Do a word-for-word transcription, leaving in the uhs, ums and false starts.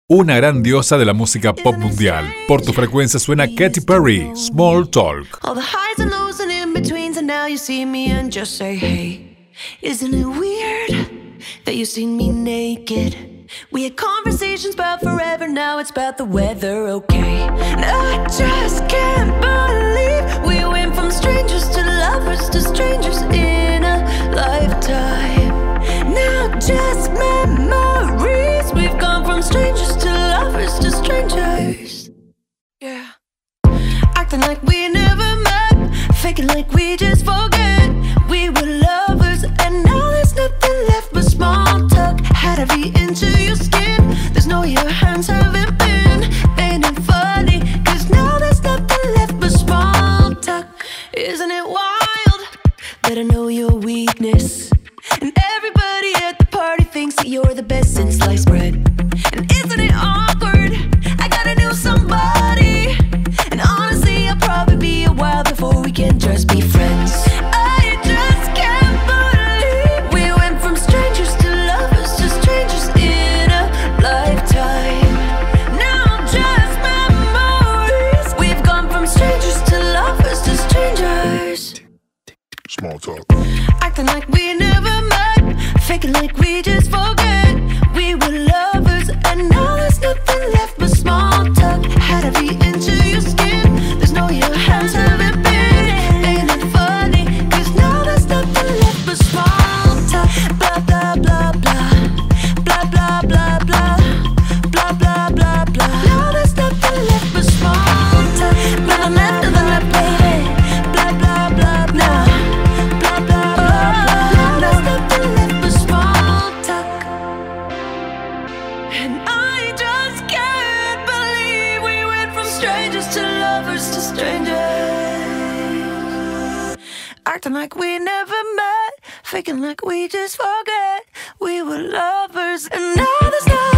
Una gran diosa de la música pop mundial. Por tu frecuencia suena Katy Perry, Small Talk. All the highs and lows and in-betweens, and now you see me and just say, hey, isn't it weird that you seen me naked? We had conversations about forever, now it's about the weather, okay? And I just can't believe we went from strangers to lovers to strangers in a lifetime. Now just memories, we've gone from strangers to lovers to strangers. Yeah. Acting like we never met, faking like we just forget we were lovers, and now there's nothing left but small talk. Had to be into your skin, there's no your hands haven't been. Ain't it funny, cause now there's nothing left but small talk. Isn't it wild that I know your weakness, and everybody at the party thinks that you're the best since sliced bread? And isn't it awkward, I gotta know somebody, and honestly I'll probably be a while before we can just be friends. I just can't believe we went from strangers to lovers to strangers in a lifetime. Now just memories, we've gone from strangers to lovers to strangers. Small talk. Acting like we never met, faking like we just forget we were lovers, and now there's nothing left but small talk. Had to be into your skin, there's no your hands haven't been. Ain't it funny, cause now there's nothing left but small talk. Blah blah blah blah, blah blah blah blah, blah blah blah blah. Now there's nothing left but small talk. Blah blah blah blah, baby. Blah blah blah blah, blah blah blah blah. Now there's nothing left but small talk. And I just can't believe we went from strangers to lovers to strangers. Acting like we never met, faking like we just forget we were lovers, and now there's no